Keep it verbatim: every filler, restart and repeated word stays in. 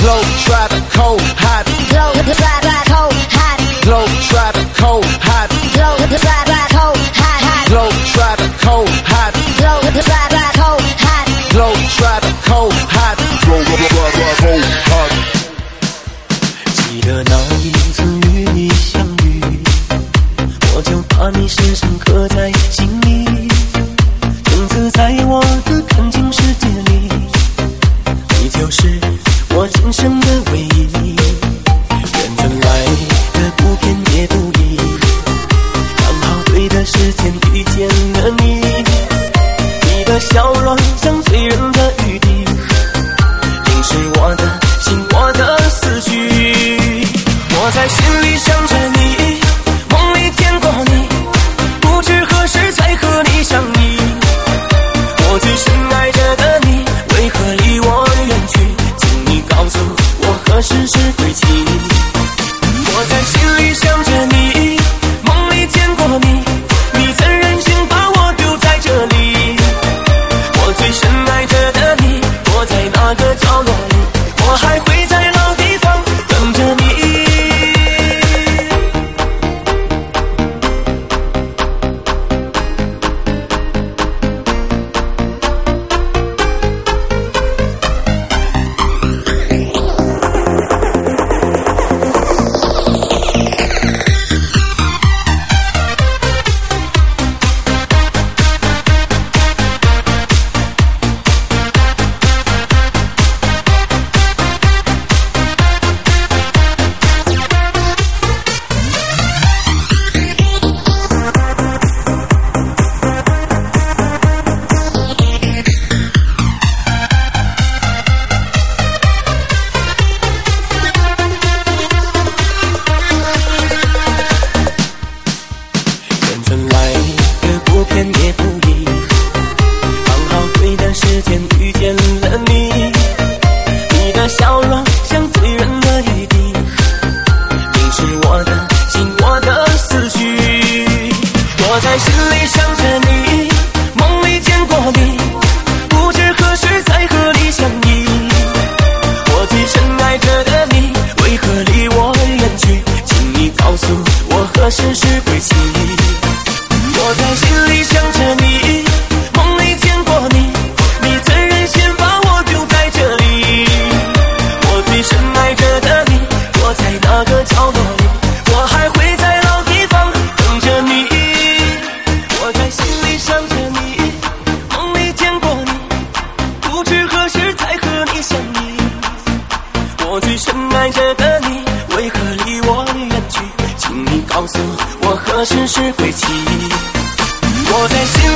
Globe trotting, cold hot. Globe trotting, cold hot. Globe trotting, cold hot. Globe trotting, cold hot. Globe trotting, cold hot. Globe trotting, cold hot. Globe trotting, cold hot. Globe trotting, cold hot. 记得那一次与你相遇，我就把你深深刻在心里，从此在我的感情世界里，你就是我今生的唯一。缘分来的不偏也不倚，刚好对的时间遇见了你，你的笑容像醉人的雨滴，淋湿我的心，我的思绪。我在心里想着你，梦里见过你，不知何时才和你相依。我最深爱着的你，为何离我远去？请你告诉我何时是归期。我在心里想着你，梦里见过你，你怎忍心把我丢在这里？我最深爱着的你，躲在那个角落里，我还会在老地方等着你。我在心